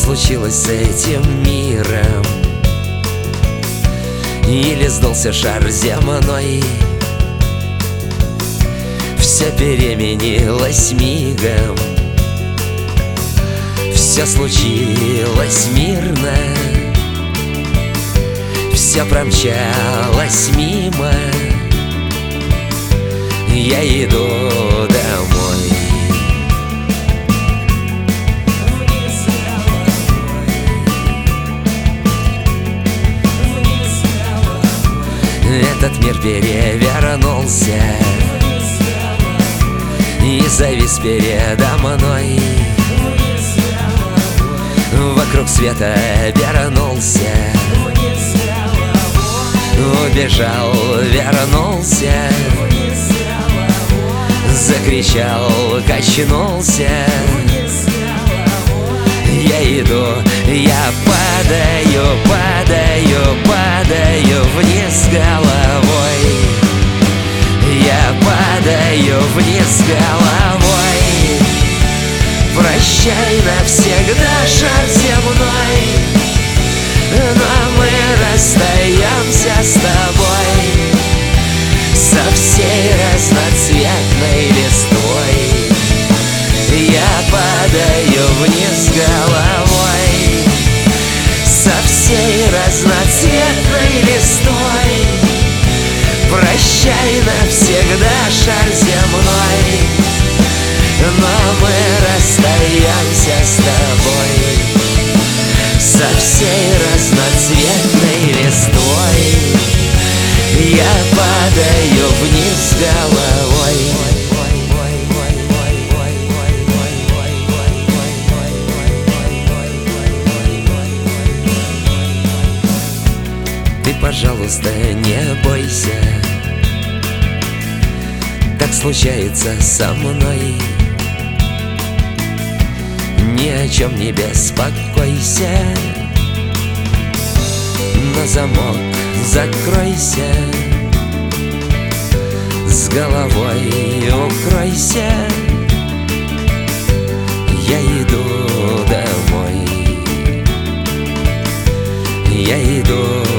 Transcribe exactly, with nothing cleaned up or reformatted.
случилось с этим миром? Или сдался шар земной? Все переменилось мигом, все случилось мирно, все промчалось мимо. Я иду домой. Этот мир перевернулся и завис передо мной. Вокруг света вернулся, убежал, вернулся, закричал, качнулся. Я иду, я падаю, падаю, падаю вниз головой. Я падаю вниз головой. Прощай навсегда, шар земной, но мы расстаемся с тобой со всей разноцветной листвой. Я падаю вниз головой со всей разноцветной листвой. Прощай навсегда, шар земной, но мы расстаемся с тобой со всей разноцветной листвой. Я падаю вниз головой. Ты, пожалуйста, не бойся, так случается со мной. Ни о чем не беспокойся, на замок закройся, с головой укройся. Я иду домой. Я иду